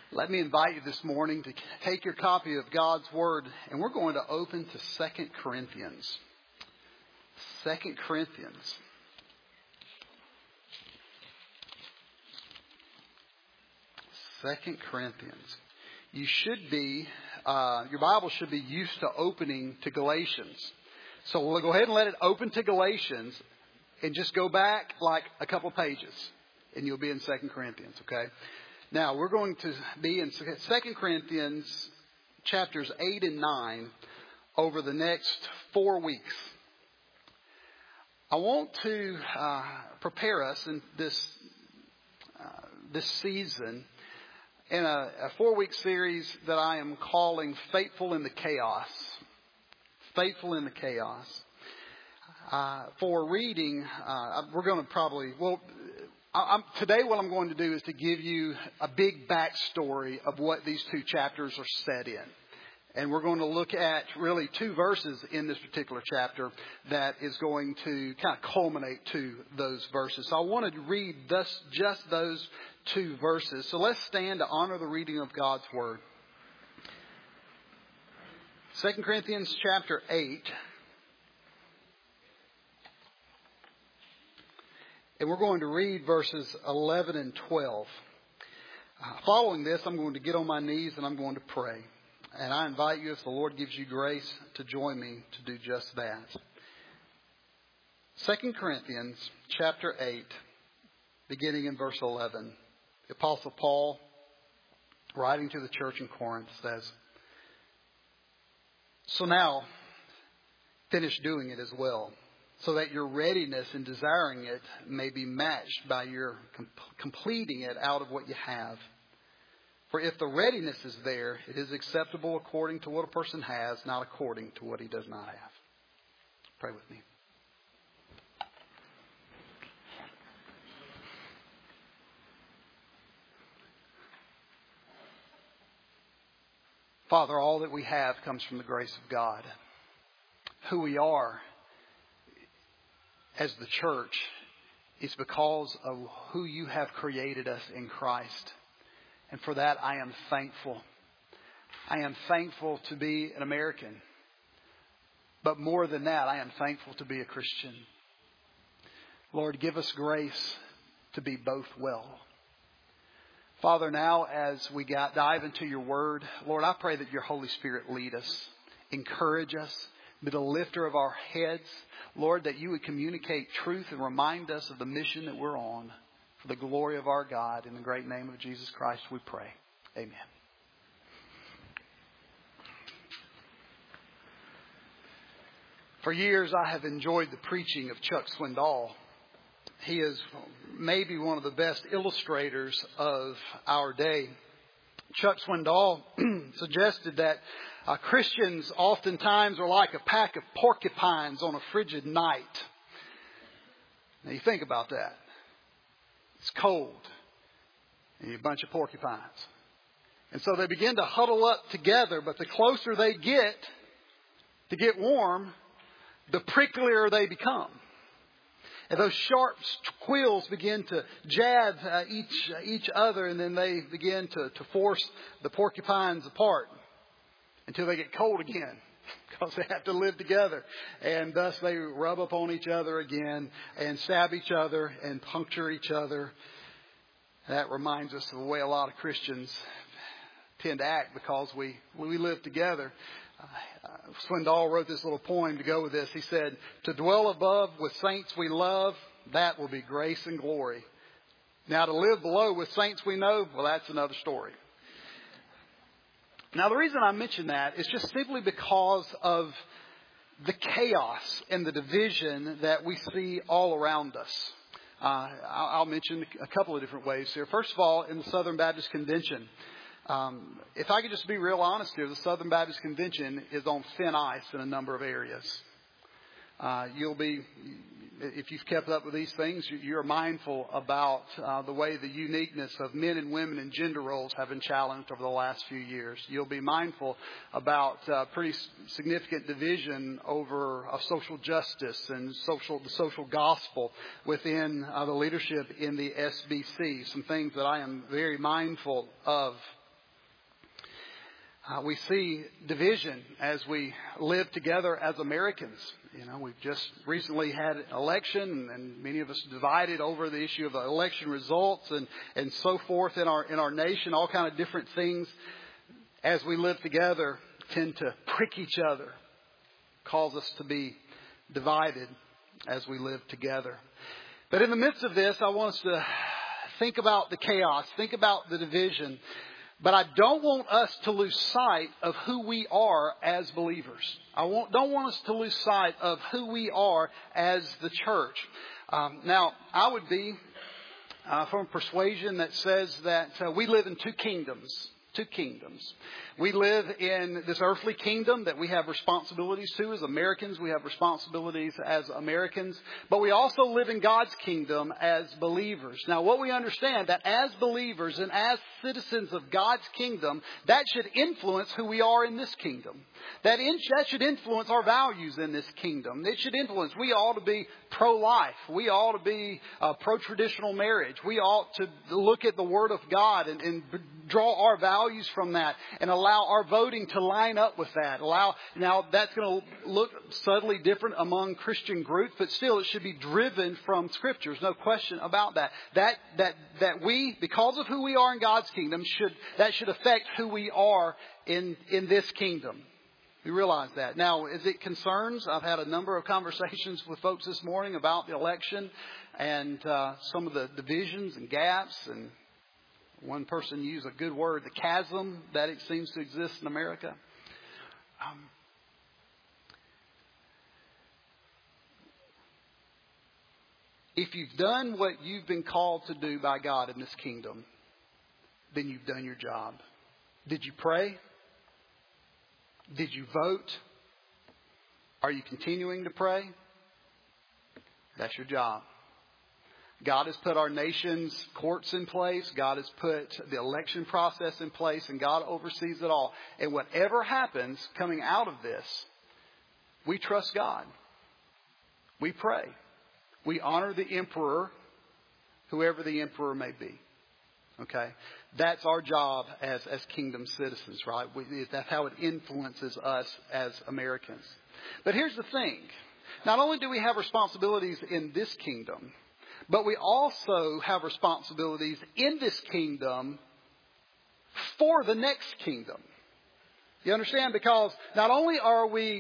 Let me invite you this morning to take your copy of God's Word, and we're going to open to 2 Corinthians. 2 Corinthians. You should be, your Bible should be used to opening to Galatians. So we'll go ahead and let it open to Galatians and just go back like a couple pages, and you'll be in 2 Corinthians, okay? Now, we're going to be in 2 Corinthians chapters 8 and 9 over the next 4 weeks. I want to prepare us in this season in a 4-week series that I am calling Faithful in the Chaos. Faithful in the Chaos. For reading, we're going to probably... today what I'm going to do is to give you a big backstory of what these two chapters are set in. And we're going to look at really 2 verses in this particular chapter that is going to kind of culminate to those verses. So I wanted to read just those 2 verses. So let's stand to honor the reading of God's Word. 2 Corinthians chapter 8. And we're going to read verses 11 and 12. Following this, I'm going to get on my knees and I'm going to pray. And I invite you, if the Lord gives you grace, to join me to do just that. 2 Corinthians chapter 8, beginning in verse 11. The Apostle Paul, writing to the church in Corinth, says, "So now, finish doing it as well, so that your readiness in desiring it may be matched by your completing it out of what you have. For if the readiness is there, it is acceptable according to what a person has, not according to what he does not have." Pray with me. Father, all that we have comes from the grace of God. Who we are as the church is because of who you have created us in Christ. And for that, I am thankful. I am thankful to be an American. But more than that, I am thankful to be a Christian. Lord, give us grace to be both well. Father, now as we dive into your word, Lord, I pray that your Holy Spirit lead us, encourage us, be the lifter of our heads. Lord, that you would communicate truth and remind us of the mission that we're on. For the glory of our God, in the great name of Jesus Christ, we pray. Amen. For years, I have enjoyed the preaching of Chuck Swindoll. He is maybe one of the best illustrators of our day. Chuck Swindoll suggested that Christians oftentimes are like a pack of porcupines on a frigid night. Now you think about that. It's cold. And you're a bunch of porcupines. And so they begin to huddle up together, but the closer they get to get warm, the pricklier they become. And those sharp quills begin to jab each other, and then they begin to force the porcupines apart until they get cold again, because they have to live together. And thus they rub up on each other again and stab each other and puncture each other. That reminds us of the way a lot of Christians tend to act because we live together. Swindoll wrote this little poem to go with this. He said, "To dwell above with saints we love, that will be grace and glory. Now to live below with saints we know, well, that's another story." Now, the reason I mention that is just simply because of the chaos and the division that we see all around us. I'll mention a couple of different ways here. First of all, in the Southern Baptist Convention, if I could just be real honest here, the Southern Baptist Convention is on thin ice in a number of areas. If you've kept up with these things, you're mindful about the way the uniqueness of men and women and gender roles have been challenged over the last few years. You'll be mindful about pretty significant division over social justice and the social gospel within the leadership in the SBC. Some things that I am very mindful of. We see division as we live together as Americans. You know, we've just recently had an election, and many of us divided over the issue of the election results and so forth in our nation. All kind of different things as we live together tend to prick each other, cause us to be divided as we live together. But in the midst of this, I want us to think about the chaos, think about the division. But I don't want us to lose sight of who we are as believers. Don't want us to lose sight of who we are as the church. Now, I would be from a persuasion that says that we live in two kingdoms. Two kingdoms. We live in this earthly kingdom that we have responsibilities to as Americans. We have responsibilities as Americans. But we also live in God's kingdom as believers. Now, what we understand that as believers and as citizens of God's kingdom, that should influence who we are in this kingdom. That should influence our values in this kingdom. It should influence. We ought to be pro-life. We ought to be pro-traditional marriage. We ought to look at the Word of God and draw our values from that and allow our voting to line up with that. Now that's going to look subtly different among Christian groups, but still it should be driven from Scriptures. No question about that. That we, because of who we are in God's kingdom, should affect who we are in this kingdom. We realize that. Now, as it concerns, I've had a number of conversations with folks this morning about the election and some of the divisions and gaps. And one person used a good word, the chasm that it seems to exist in America. If you've done what you've been called to do by God in this kingdom, then you've done your job. Did you pray? Did you vote? Are you continuing to pray? That's your job. God has put our nation's courts in place. God has put the election process in place, and God oversees it all. And whatever happens coming out of this, we trust God. We pray. We honor the emperor, whoever the emperor may be. Okay? That's our job as kingdom citizens, right? That's how it influences us as Americans. But here's the thing. Not only do we have responsibilities in this kingdom, but we also have responsibilities in this kingdom for the next kingdom. You understand? Because not only are we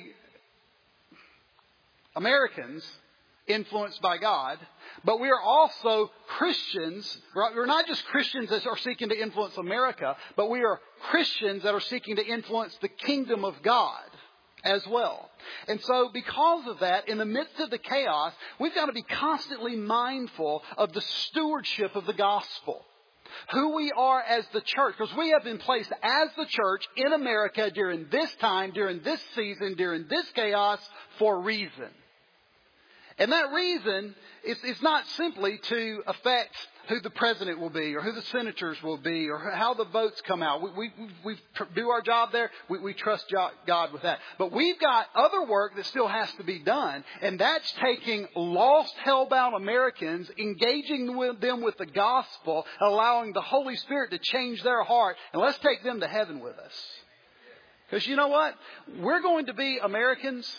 Americans influenced by God, but we are also Christians. We're not just Christians that are seeking to influence America, but we are Christians that are seeking to influence the kingdom of God as well. And so because of that, in the midst of the chaos, we've got to be constantly mindful of the stewardship of the gospel. Who we are as the church, because we have been placed as the church in America during this time, during this season, during this chaos for a reason. And that reason is not simply to affect who the president will be or who the senators will be or how the votes come out. We do our job there. We trust God with that. But we've got other work that still has to be done. And that's taking lost, hellbound Americans, engaging them with the gospel, allowing the Holy Spirit to change their heart. And let's take them to heaven with us. Because you know what? We're going to be Americans.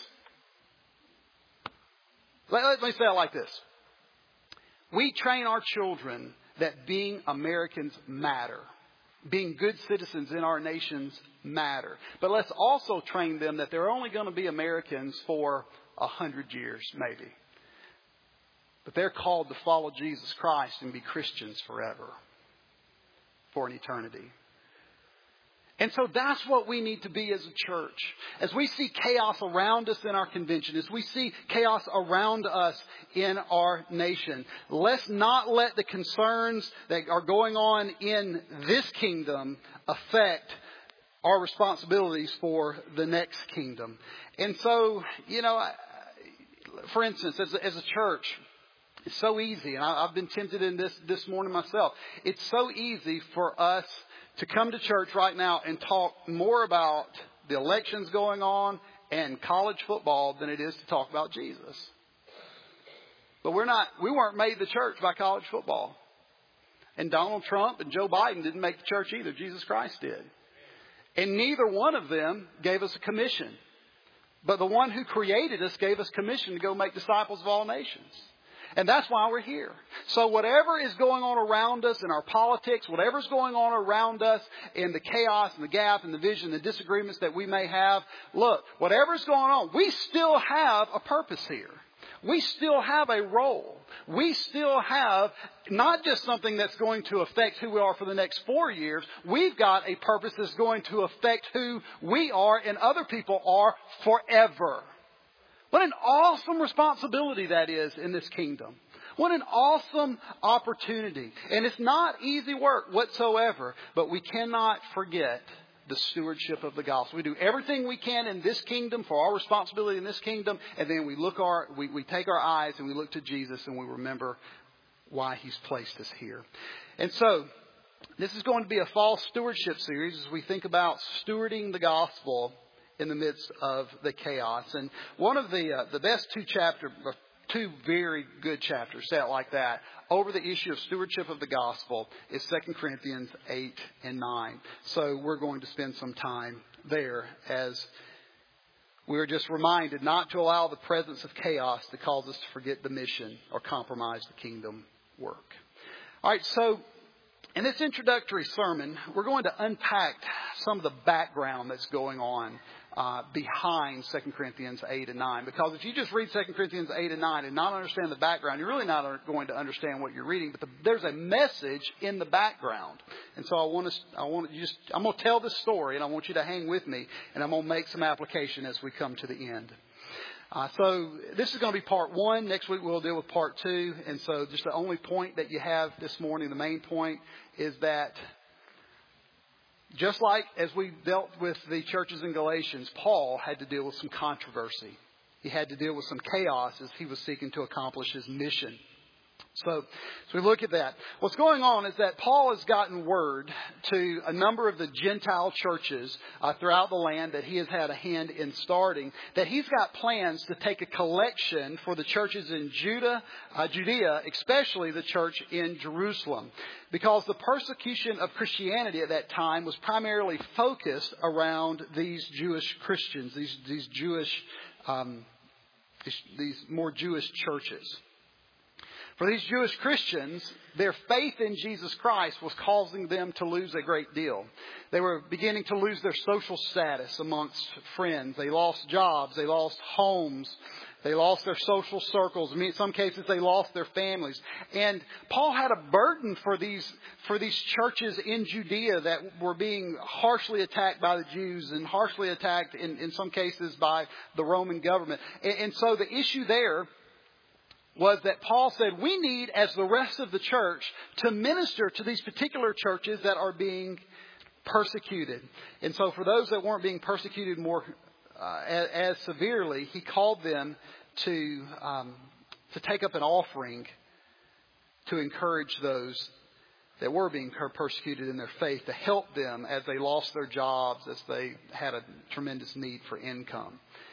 Let me say it like this. We train our children that being Americans matter. Being good citizens in our nations matter. But let's also train them that they're only going to be Americans for 100 years, maybe. But they're called to follow Jesus Christ and be Christians forever. For an eternity. And so that's what we need to be as a church. As we see chaos around us in our convention, as we see chaos around us in our nation, let's not let the concerns that are going on in this kingdom affect our responsibilities for the next kingdom. And so, for instance, as a church, it's so easy, and I've been tempted in this morning myself. It's so easy for us to come to church right now and talk more about the elections going on and college football than it is to talk about Jesus. But we weren't made the church by college football. And Donald Trump and Joe Biden didn't make the church either. Jesus Christ did. And neither one of them gave us a commission. But the one who created us gave us commission to go make disciples of all nations. And that's why we're here. So whatever is going on around us in our politics, whatever's going on around us in the chaos and the gap and the vision, the disagreements that we may have, look, whatever's going on, we still have a purpose here. We still have a role. We still have not just something that's going to affect who we are for the next 4 years. We've got a purpose that's going to affect who we are and other people are forever. What an awesome responsibility that is in this kingdom. What an awesome opportunity. And it's not easy work whatsoever, but we cannot forget the stewardship of the gospel. We do everything we can in this kingdom for our responsibility in this kingdom, and then we take our eyes and we look to Jesus and we remember why He's placed us here. And so, this is going to be a fall stewardship series as we think about stewarding the gospel in the midst of the chaos. And one of the best two very good chapters, say it like that, over the issue of stewardship of the gospel is 2 Corinthians 8 and 9. So we're going to spend some time there as we're just reminded not to allow the presence of chaos to cause us to forget the mission or compromise the kingdom work. All right, so in this introductory sermon, we're going to unpack some of the background that's going on behind 2 Corinthians 8 and 9. Because if you just read 2 Corinthians 8 and 9 and not understand the background, you're really not going to understand what you're reading. But there's a message in the background. And so I'm going to tell this story, and I want you to hang with me, and I'm going to make some application as we come to the end. So this is going to be part 1. Next week we'll deal with part 2. And so just the only point that you have this morning, the main point, is that just like as we dealt with the churches in Galatians, Paul had to deal with some controversy. He had to deal with some chaos as he was seeking to accomplish his mission. So we look at that. What's going on is that Paul has gotten word to a number of the Gentile churches throughout the land that he has had a hand in starting, that he's got plans to take a collection for the churches in Judea, especially the church in Jerusalem. Because the persecution of Christianity at that time was primarily focused around these Jewish Christians, these more Jewish churches. For these Jewish Christians, their faith in Jesus Christ was causing them to lose a great deal. They were beginning to lose their social status amongst friends. They lost jobs. They lost homes. They lost their social circles. In some cases, they lost their families. And Paul had a burden for these churches in Judea that were being harshly attacked by the Jews and harshly attacked in some cases by the Roman government. And so the issue there was that Paul said, we need, as the rest of the church, to minister to these particular churches that are being persecuted. And so for those that weren't being persecuted more as severely, he called them to take up an offering to encourage those that were being persecuted in their faith, to help them as they lost their jobs, as they had a tremendous need for income.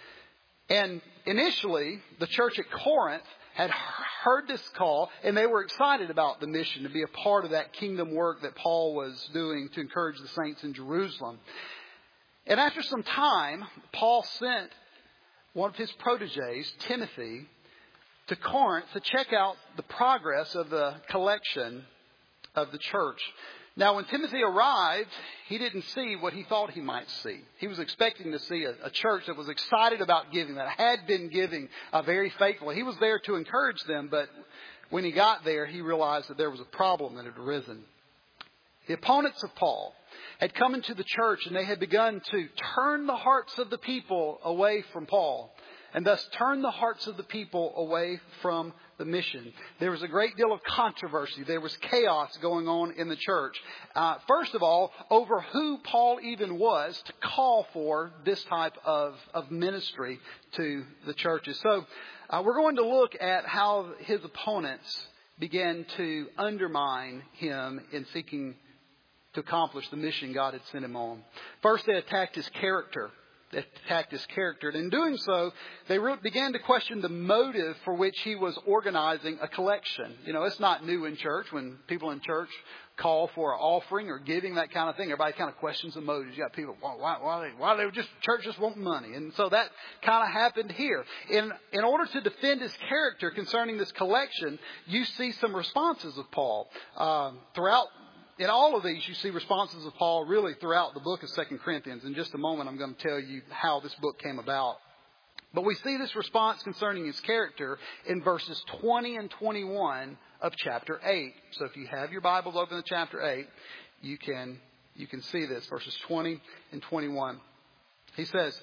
And initially, the church at Corinth had heard this call, and they were excited about the mission to be a part of that kingdom work that Paul was doing to encourage the saints in Jerusalem. And after some time, Paul sent one of his proteges, Timothy, to Corinth to check out the progress of the collection of the church. Now, when Timothy arrived, he didn't see what he thought he might see. He was expecting to see a church that was excited about giving, that had been giving very faithfully. He was there to encourage them, but when he got there, he realized that there was a problem that had arisen. The opponents of Paul had come into the church, and they had begun to turn the hearts of the people away from Paul, and thus turn the hearts of the people away from the mission. There was a great deal of controversy. There was chaos going on in the church. First of all, over who Paul even was to call for this type of ministry to the churches. So we're going to look at how his opponents began to undermine him in seeking to accomplish the mission God had sent him on. First, they attacked his character. They attacked his character. And in doing so, they began to question the motive for which he was organizing a collection. You know, it's not new in church when people in church call for an offering or giving, that kind of thing. Everybody kind of questions the motives. You got people, why they just, church just want money. And so that kind of happened here. In order to defend his character concerning this collection, you see some responses of Paul. In all of these, you see responses of Paul really throughout the book of 2 Corinthians. In just a moment, I'm going to tell you how this book came about. But we see this response concerning his character in verses 20 and 21 of chapter 8. So if you have your Bibles open to chapter 8, you can see this, verses 20 and 21. He says,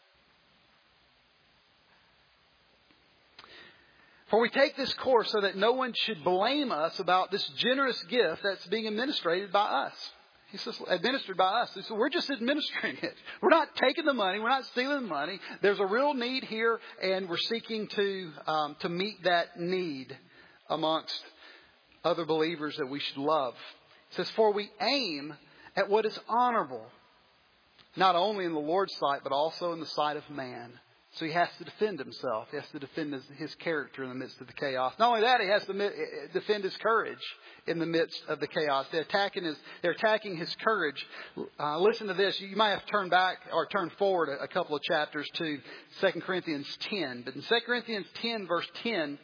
"For we take this course so that no one should blame us about this generous gift that's being administered by us." He says, administered by us. He said, we're just administering it. We're not taking the money. We're not stealing the money. There's a real need here, and we're seeking to meet that need amongst other believers that we should love. He says, "For we aim at what is honorable, not only in the Lord's sight, but also in the sight of man." So he has to defend himself. He has to defend his character in the midst of the chaos. Not only that, he has to defend his courage in the midst of the chaos. They're attacking his courage. Listen to this. You might have to turn back or turn forward a couple of chapters to 2 Corinthians 10. But in 2 Corinthians 10, verse 10,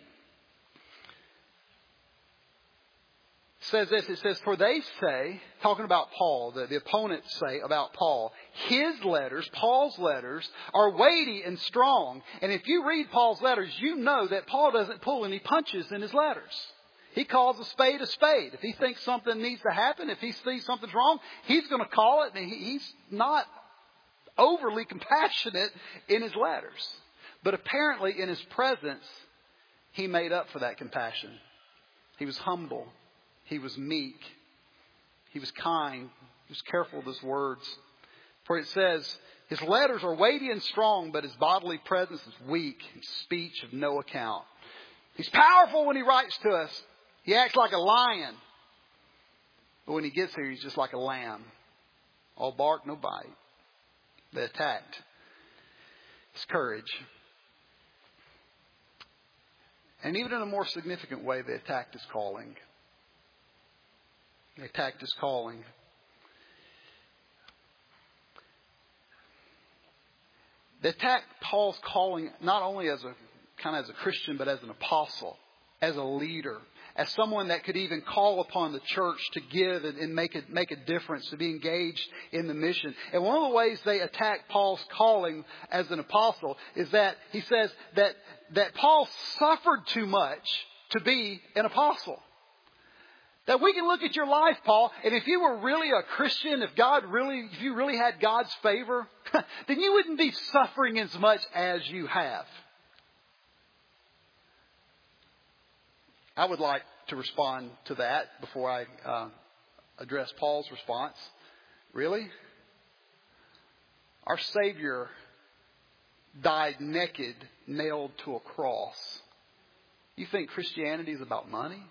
says this. It says, "For they say," talking about Paul, the opponents say about Paul, "his letters," Paul's letters, "are weighty and strong." And if you read Paul's letters, you know that Paul doesn't pull any punches in his letters. He calls a spade a spade. If he thinks something needs to happen, if he sees something's wrong, he's going to call it. And he's not overly compassionate in his letters. But apparently in his presence, he made up for that compassion. He was humble. He was meek. He was kind. He was careful with his words. For it says, "His letters are weighty and strong, but his bodily presence is weak, his speech of no account." He's powerful when he writes to us. He acts like a lion. But when he gets here, he's just like a lamb. All bark, no bite. They attacked his courage. And even in a more significant way, they attacked his calling. They attacked his calling. They attacked Paul's calling not only as a Christian, but as an apostle, as a leader, as someone that could even call upon the church to give and make a difference, to be engaged in the mission. And one of the ways they attack Paul's calling as an apostle is that he says that Paul suffered too much to be an apostle. That we can look at your life, Paul, and if you were really a Christian, if you really had God's favor, then you wouldn't be suffering as much as you have. I would like to respond to that before I address Paul's response. Really? Our Savior died naked, nailed to a cross. You think Christianity is about money?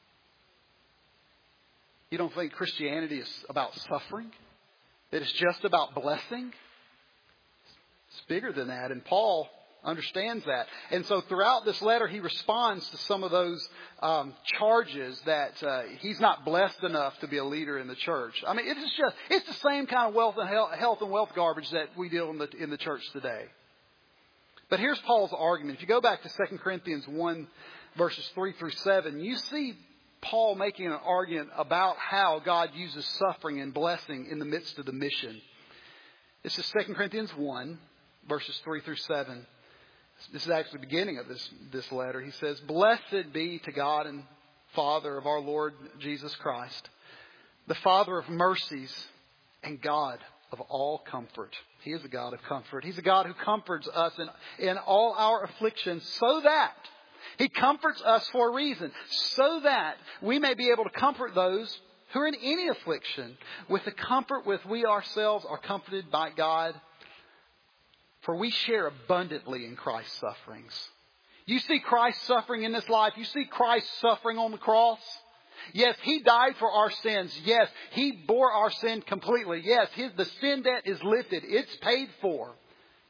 You don't think Christianity is about suffering? That it's just about blessing? It's bigger than that. And Paul understands that. And so throughout this letter, he responds to some of those charges that he's not blessed enough to be a leader in the church. I mean, it's the same kind of health and wealth garbage that we deal in the church today. But here's Paul's argument. If you go back to 2 Corinthians 1, verses 3 through 7, you see Paul making an argument about how God uses suffering and blessing in the midst of the mission. This is 2 Corinthians 1, verses 3 through 7. This is actually the beginning of this letter. He says, "Blessed be to God and Father of our Lord Jesus Christ, the Father of mercies and God of all comfort." He is a God of comfort. He's a God who comforts us in all our afflictions, so that He comforts us for a reason, so that we may be able to comfort those who are in any affliction with the comfort with we ourselves are comforted by God. For we share abundantly in Christ's sufferings. You see Christ suffering in this life. You see Christ suffering on the cross. Yes, He died for our sins. Yes, He bore our sin completely. Yes, the sin debt is lifted. It's paid for.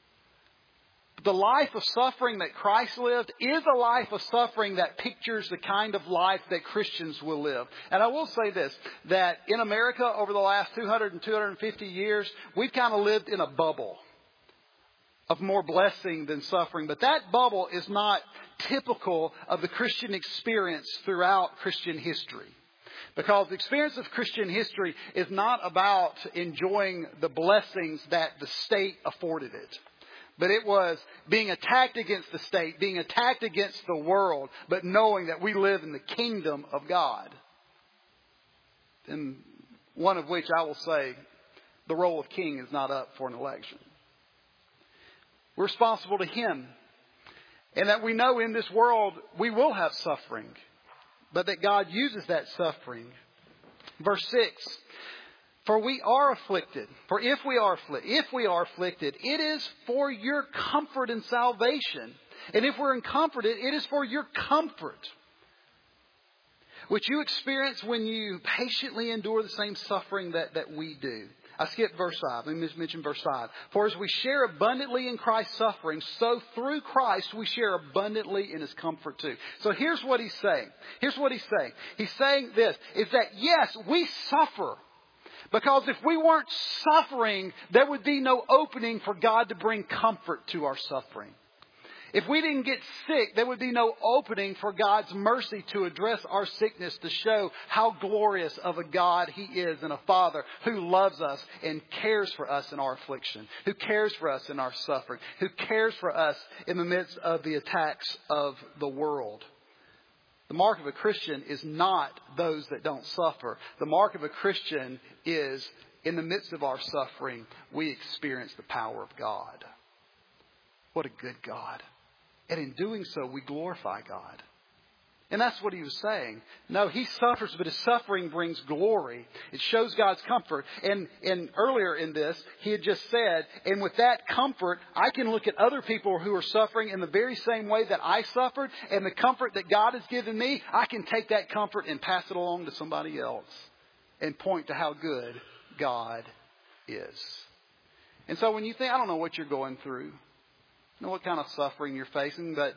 The life of suffering that Christ lived is a life of suffering that pictures the kind of life that Christians will live. And I will say this, that in America over the last 200 and 250 years, we've kind of lived in a bubble of more blessing than suffering. But that bubble is not typical of the Christian experience throughout Christian history. Because the experience of Christian history is not about enjoying the blessings that the state afforded it. But it was being attacked against the state, being attacked against the world, but knowing that we live in the kingdom of God. And one of which I will say, the role of king is not up for an election. We're responsible to Him. And that we know in this world we will have suffering, but that God uses that suffering. Verse 6. For we are afflicted. For if we are afflicted, it is for your comfort and salvation. And if we're comforted, it is for your comfort, which you experience when you patiently endure the same suffering that we do. I skipped verse 5. Let me just mention verse 5. For as we share abundantly in Christ's suffering, so through Christ we share abundantly in His comfort too. So here's what He's saying. He's saying this, is that yes, we suffer. Because if we weren't suffering, there would be no opening for God to bring comfort to our suffering. If we didn't get sick, there would be no opening for God's mercy to address our sickness, to show how glorious of a God He is, and a Father who loves us and cares for us in our affliction, who cares for us in our suffering, who cares for us in the midst of the attacks of the world. The mark of a Christian is not those that don't suffer. The mark of a Christian is, in the midst of our suffering, we experience the power of God. What a good God. And in doing so, we glorify God. And that's what he was saying. No, he suffers, but his suffering brings glory. It shows God's comfort. And earlier in this, he had just said, and with that comfort, I can look at other people who are suffering in the very same way that I suffered. And the comfort that God has given me, I can take that comfort and pass it along to somebody else and point to how good God is. And so when you think, I don't know what you're going through, I don't know what kind of suffering you're facing, but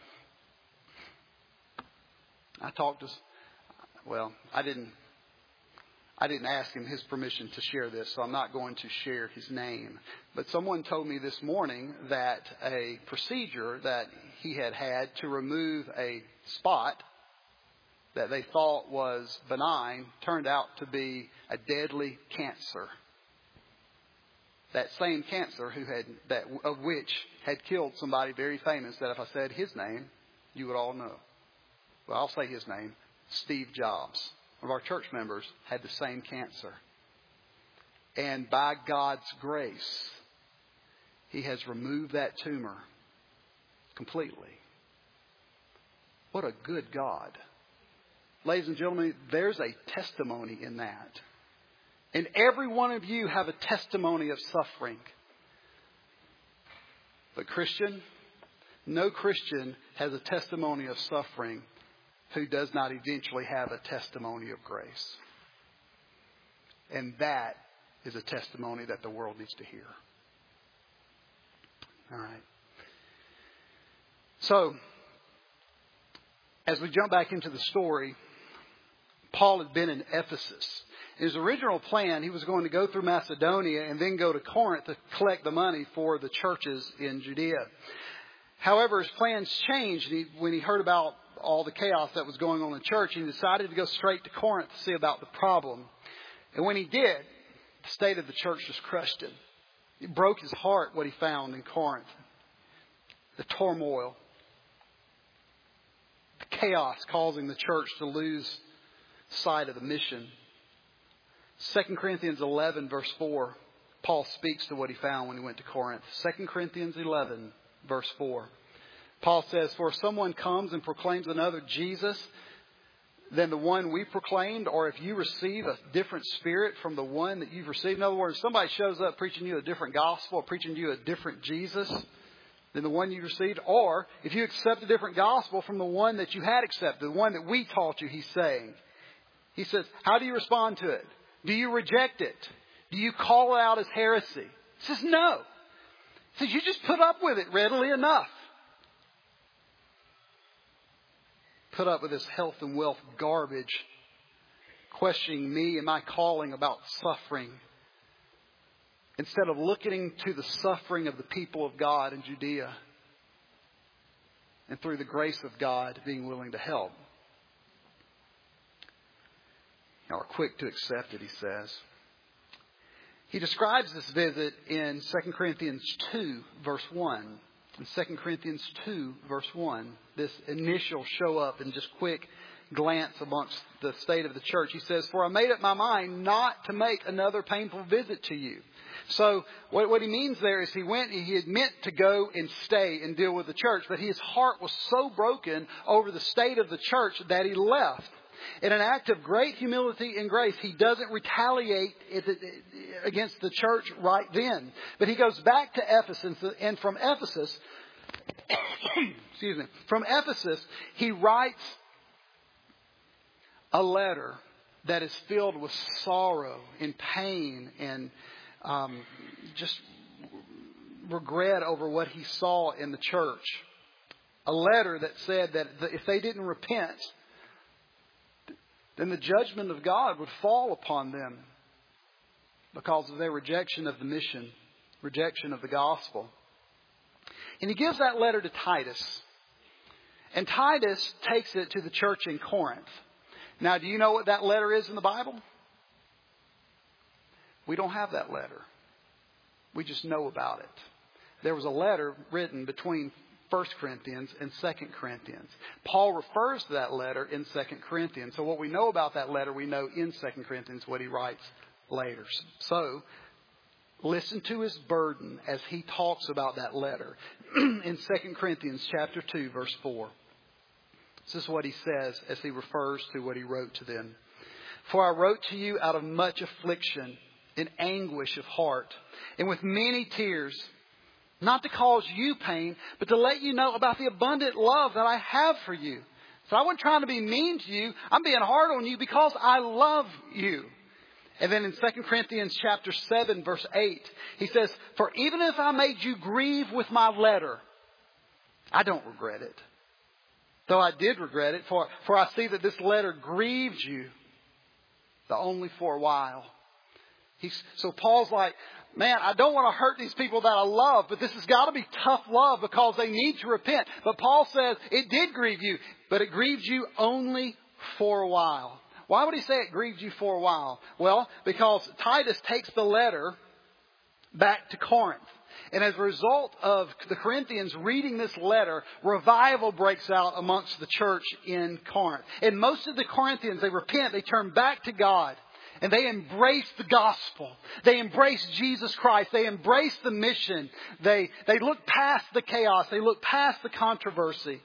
I didn't ask him his permission to share this, so I'm not going to share his name. But someone told me this morning that a procedure that he had to remove a spot that they thought was benign turned out to be a deadly cancer. That same cancer of which had killed somebody very famous, that if I said his name, you would all know. Well, I'll say his name. Steve Jobs, one of our church members, had the same cancer. And by God's grace, he has removed that tumor completely. What a good God. Ladies and gentlemen, there's a testimony in that. And every one of you have a testimony of suffering. But Christian, no Christian has a testimony of suffering who does not eventually have a testimony of grace. And that is a testimony that the world needs to hear. All right. So, as we jump back into the story, Paul had been in Ephesus. His original plan, he was going to go through Macedonia and then go to Corinth to collect the money for the churches in Judea. However, his plans changed when he heard about all the chaos that was going on in the church. He decided to go straight to Corinth to see about the problem. And when he did, the state of the church just crushed him. It broke his heart what he found in Corinth. The turmoil. The chaos causing the church to lose sight of the mission. 2 Corinthians 11 verse 4, Paul speaks to what he found when he went to Corinth. 2 Corinthians 11 verse 4. Paul says, for if someone comes and proclaims another Jesus than the one we proclaimed, or if you receive a different spirit from the one that you've received. In other words, somebody shows up preaching you a different gospel, or preaching you a different Jesus than the one you received, or if you accept a different gospel from the one that you had accepted, the one that we taught you, he's saying. He says, how do you respond to it? Do you reject it? Do you call it out as heresy? He says, no. He says, you just put up with it readily enough. Put up with this health and wealth garbage, questioning me and my calling about suffering, instead of looking to the suffering of the people of God in Judea, and through the grace of God being willing to help. You are quick to accept it, he says. He describes this visit in 2 Corinthians 2, verse 1. In 2 Corinthians 2, verse 1, this initial show up and just quick glance amongst the state of the church. He says, for I made up my mind not to make another painful visit to you. So what he means there is he had meant to go and stay and deal with the church, but his heart was so broken over the state of the church that he left. In an act of great humility and grace, he doesn't retaliate against the church right then. But he goes back to Ephesus, and from Ephesus, from Ephesus, he writes a letter that is filled with sorrow and pain and just regret over what he saw in the church. A letter that said that if they didn't repent, then the judgment of God would fall upon them because of their rejection of the mission, rejection of the gospel. And he gives that letter to Titus. And Titus takes it to the church in Corinth. Now, do you know what that letter is in the Bible? We don't have that letter. We just know about it. There was a letter written between 1 Corinthians and 2 Corinthians. Paul refers to that letter in 2 Corinthians. So what we know about that letter, we know in 2 Corinthians what he writes later. So listen to his burden as he talks about that letter in 2 Corinthians chapter 2, verse 4. This is what he says as he refers to what he wrote to them. For I wrote to you out of much affliction and anguish of heart, and with many tears, not to cause you pain, but to let you know about the abundant love that I have for you. So I wasn't trying to be mean to you. I'm being hard on you because I love you. And then in 2 Corinthians chapter 7, verse 8, he says, for even if I made you grieve with my letter, I don't regret it. Though I did regret it, for I see that this letter grieved you, though only for a while. So Paul's like, man, I don't want to hurt these people that I love, but this has got to be tough love because they need to repent. But Paul says it did grieve you, but it grieved you only for a while. Why would he say it grieved you for a while? Well, because Titus takes the letter back to Corinth. And as a result of the Corinthians reading this letter, revival breaks out amongst the church in Corinth. And most of the Corinthians, they repent, they turn back to God. And they embrace the gospel. They embrace Jesus Christ. They embrace the mission. They look past the chaos. They look past the controversy.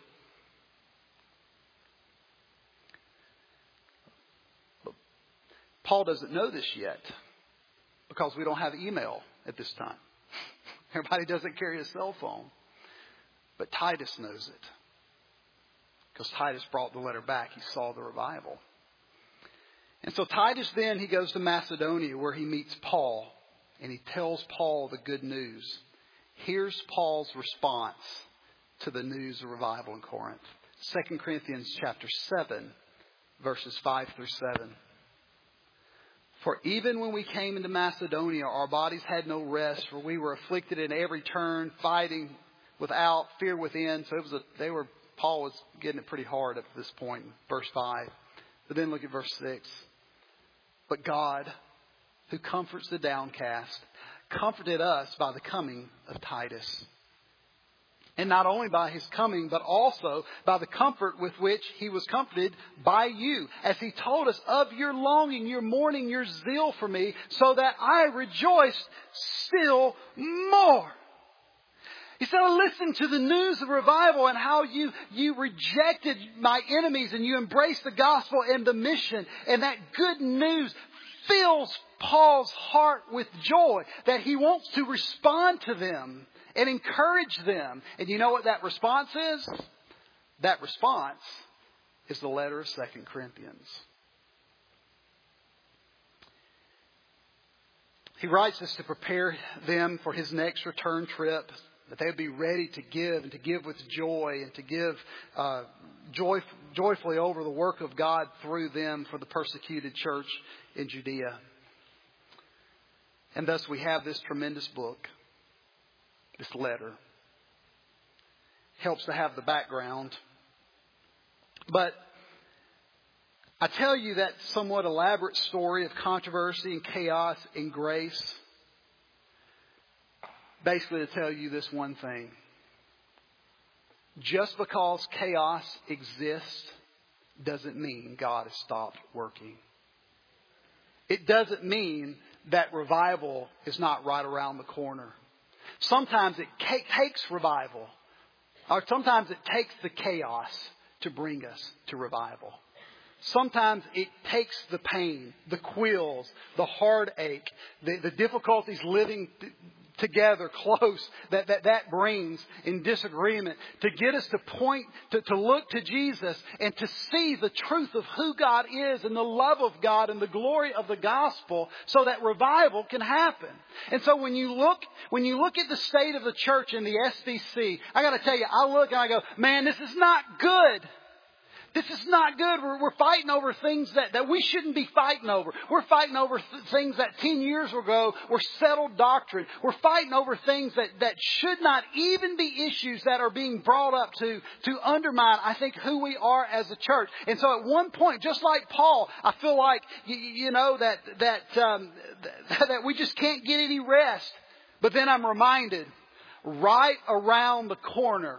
But Paul doesn't know this yet because we don't have email at this time. Everybody doesn't carry a cell phone. But Titus knows it because Titus brought the letter back. He saw the revival. And so Titus then, he goes to Macedonia where he meets Paul. And he tells Paul the good news. Here's Paul's response to the news of revival in Corinth. 2 Corinthians chapter 7, verses 5 through 7. For even when we came into Macedonia, our bodies had no rest, for we were afflicted in every turn, fighting without, fear within. So Paul was getting it pretty hard at this point, verse 5. But then look at verse 6. But God, who comforts the downcast, comforted us by the coming of Titus. And not only by his coming, but also by the comfort with which he was comforted by you, as he told us of your longing, your mourning, your zeal for me, so that I rejoiced still more. He said, I listened to the news of revival and how you rejected my enemies and you embraced the gospel and the mission. And that good news fills Paul's heart with joy that he wants to respond to them and encourage them. And you know what that response is? That response is the letter of 2 Corinthians. He writes this to prepare them for His next return trip, that they would be ready to give and to give with joy and to give joyfully over the work of God through them for the persecuted church in Judea. And thus we have this tremendous book, this letter. Helps to have the background. But I tell you that somewhat elaborate story of controversy and chaos and grace, basically to tell you this one thing. Just because chaos exists doesn't mean God has stopped working. It doesn't mean that revival is not right around the corner. Sometimes it takes revival, or sometimes it takes the chaos to bring us to revival. Sometimes it takes the pain, the quills, the heartache, the difficulties living together close that brings in disagreement to get us to point to look to Jesus and to see the truth of who God is and the love of God and the glory of the gospel so that revival can happen. And so when you look at the state of the church in the SBC, I got to tell you, I look and I go, man, this is not good. This is not good. We're fighting over things that we shouldn't be fighting over. We're fighting over things that 10 years ago were settled doctrine. We're fighting over things that should not even be issues that are being brought up to undermine, I think, who we are as a church. And so at one point, just like Paul, I feel like, that we just can't get any rest. But then I'm reminded, right around the corner,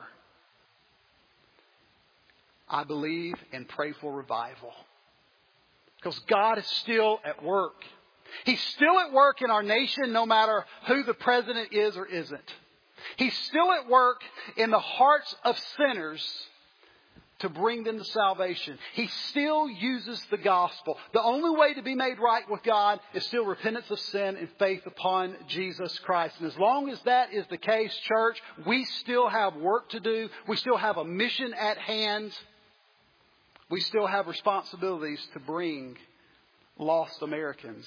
I believe and pray for revival. Because God is still at work. He's still at work in our nation no matter who the president is or isn't. He's still at work in the hearts of sinners to bring them to salvation. He still uses the gospel. The only way to be made right with God is still repentance of sin and faith upon Jesus Christ. And as long as that is the case, church, we still have work to do. We still have a mission at hand. We still have responsibilities to bring lost Americans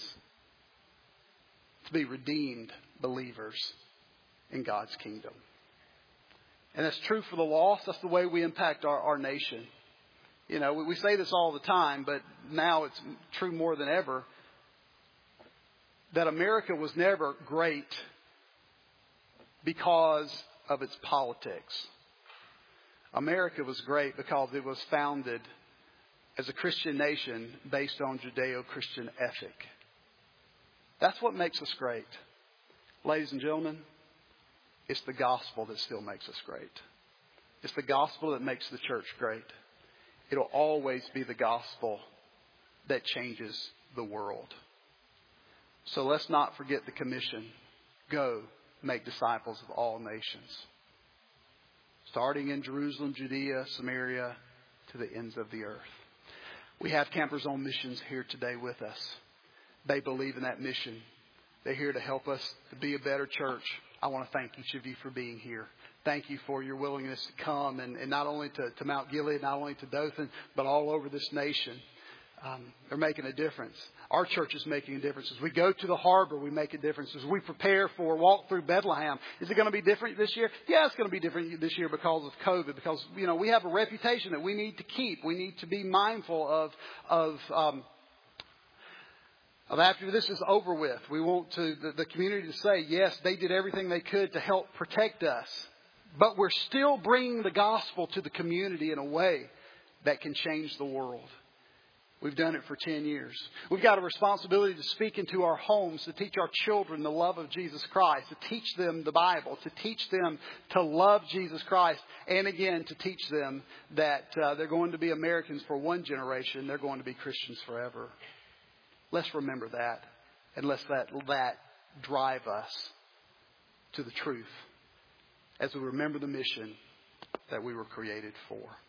to be redeemed believers in God's kingdom. And that's true for the lost. That's the way we impact our nation. You know, we say this all the time, but now it's true more than ever, that America was never great because of its politics. America was great because it was founded as a Christian nation based on Judeo-Christian ethic. That's what makes us great. Ladies and gentlemen, it's the gospel that still makes us great. It's the gospel that makes the church great. It'll always be the gospel that changes the world. So let's not forget the commission. Go, make disciples of all nations. Starting in Jerusalem, Judea, Samaria, to the ends of the earth. We have Campers on Missions here today with us. They believe in that mission. They're here to help us to be a better church. I want to thank each of you for being here. Thank you for your willingness to come and not only to Mount Gilead, not only to Dothan, but all over this nation. They're making a difference. Our church is making a difference. As we go to the harbor, we make a difference. As we prepare for walk through Bethlehem, is it going to be different this year? Yeah, it's going to be different this year because of COVID. Because we have a reputation that we need to keep. We need to be mindful of after this is over with. We want the community to say, yes, they did everything they could to help protect us. But we're still bringing the gospel to the community in a way that can change the world. We've done it for 10 years. We've got a responsibility to speak into our homes, to teach our children the love of Jesus Christ, to teach them the Bible, to teach them to love Jesus Christ, and again, to teach them that they're going to be Americans for one generation. They're going to be Christians forever. Let's remember that, and let's let that drive us to the truth as we remember the mission that we were created for.